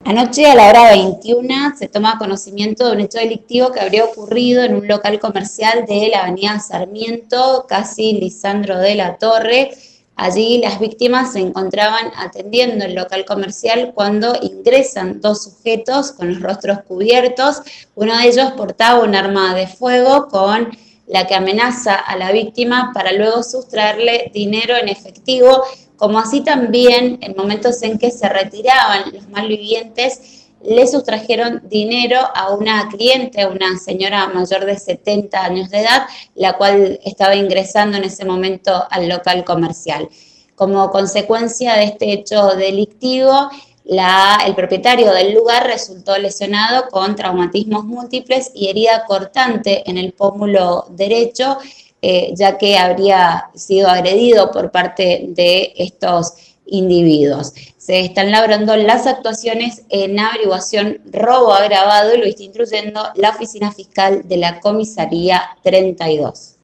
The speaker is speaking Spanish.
Anoche a la hora 21 se toma conocimiento de un hecho delictivo que habría ocurrido en un local comercial de la avenida Sarmiento, casi Lisandro de la Torre. Allí las víctimas se encontraban atendiendo el local comercial cuando ingresan dos sujetos con los rostros cubiertos. Uno de ellos portaba un arma de fuego con la que amenaza a la víctima para luego sustraerle dinero en efectivo, como así también en momentos en que se retiraban los malvivientes, le sustrajeron dinero a una cliente, una señora mayor de 70 años de edad, la cual estaba ingresando en ese momento al local comercial. Como consecuencia de este hecho delictivo, el propietario del lugar resultó lesionado con traumatismos múltiples y herida cortante en el pómulo derecho, ya que habría sido agredido por parte de estos individuos. Se están labrando las actuaciones en averiguación robo agravado y lo está instruyendo la oficina fiscal de la comisaría 32.